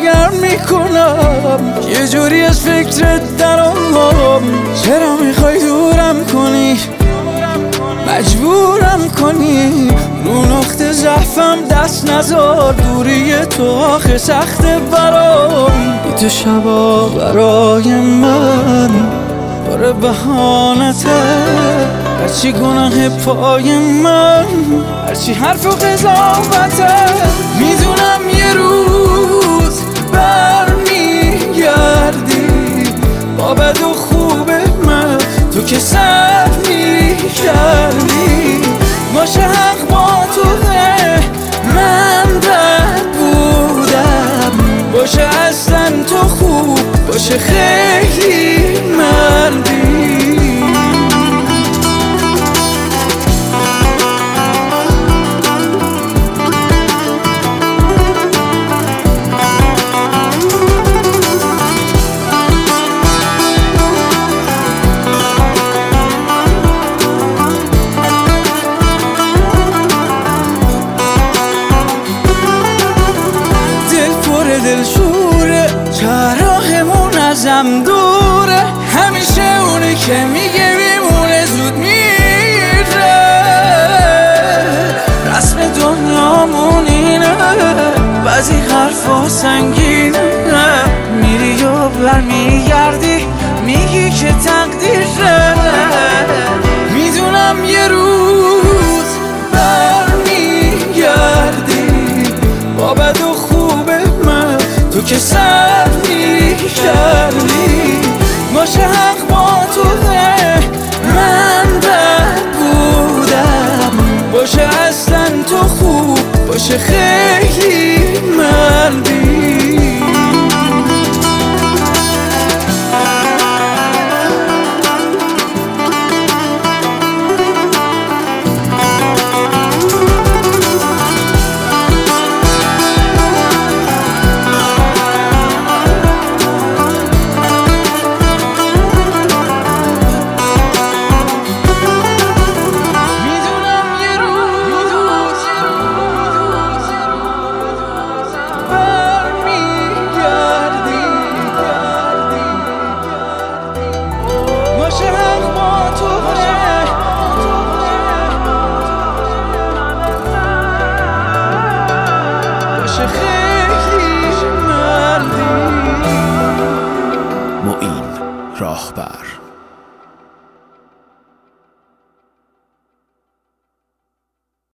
سرگرم میکنم، یه جوری از فکرت درام. چرا میخوای دورم کنی، مجبورم کنی؟ رو نقطه ضعفم دست نزار، دوری تو آخه سخته برام. بی تو شبا برای من باره بهانته، هرچی گناه پای من، هرچی حرف و قضاوته. میدونم یه روز برمیگردی با بد و خوب من، تو که سر میکردی. باشه حق با توه، من بد بودم. باشه اصلا تو خوب، باشه خیلی مردی. دلشوره چراهمون ازم دوره، همیشه اونی که میگه میمونه زود میره. رسم دنیامون اینه، بعضی حرفا سنگینه. میری و برمیگردی میگی که تقدیره. میدونم یه روز برمیگردی با بد و تو که سر میکردی. باشه حق با توه، من بد بودم. باشه اصلا تو خوب، باشه خیلی مردی. معین راهبر.